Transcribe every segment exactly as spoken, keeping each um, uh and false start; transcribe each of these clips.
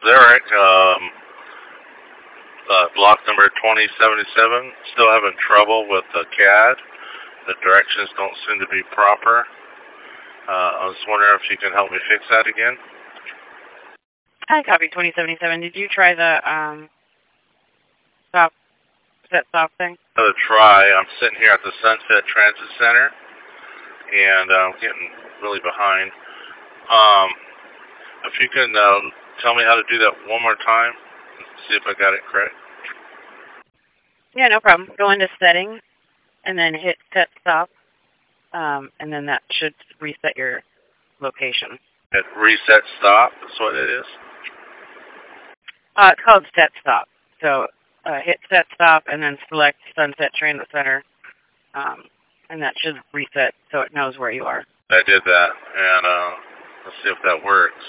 Eric. Um, uh, block number twenty seventy-seven. Still having trouble with the C A D. The directions don't seem to be proper. Uh, I was wondering if you can help me fix that again. Hi, copy twenty seventy-seven. Did you try the um, stop, set stop thing? I'm going to try. I'm sitting here at the Sunset Transit Center, and I'm getting really behind. Um, if you can uh, tell me how to do that one more time, see if I got it correct. Yeah, no problem. Go into settings, and then hit set stop, um, and then that should reset your location. Hit reset stop, that's what it is? Uh, it's called set stop. So uh, hit set stop, and then select Sunset Transit Center, um, and that should reset so it knows where you are. I did that, and uh, let's see if that works.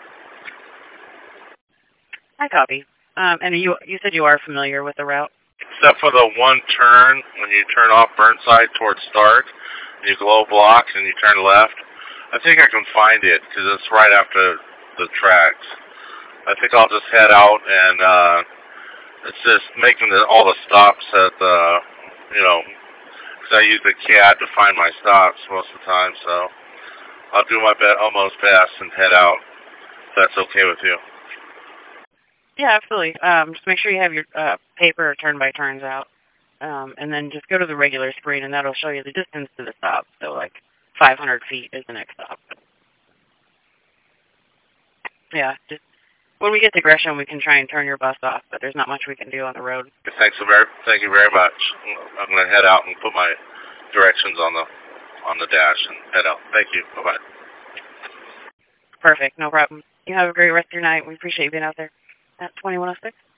I copy. Um, and you you said you are familiar with the route? Except for the one turn, when you turn off Burnside towards Stark, and you go blocks and you turn left. I think I can find it, because it's right after the tracks. I think I'll just head out, and uh, it's just making the, all the stops at the, you know, because I use the C A D to find my stops most of the time, so I'll do my be- almost best and head out, if that's okay with you. Yeah, absolutely. Um, just make sure you have your uh, paper turn-by-turns out, um, and then just go to the regular screen, and that'll show you the distance to the stop. So, like, five hundred feet is the next stop. Yeah, just when we get to Gresham, we can try and turn your bus off, but there's not much we can do on the road. Thanks so very, thank you very much. I'm going to head out and put my directions on the on the dash and head out. Thank you. Bye-bye. Perfect. No problem. You have a great rest of your night. We appreciate you being out there at twenty-one oh six.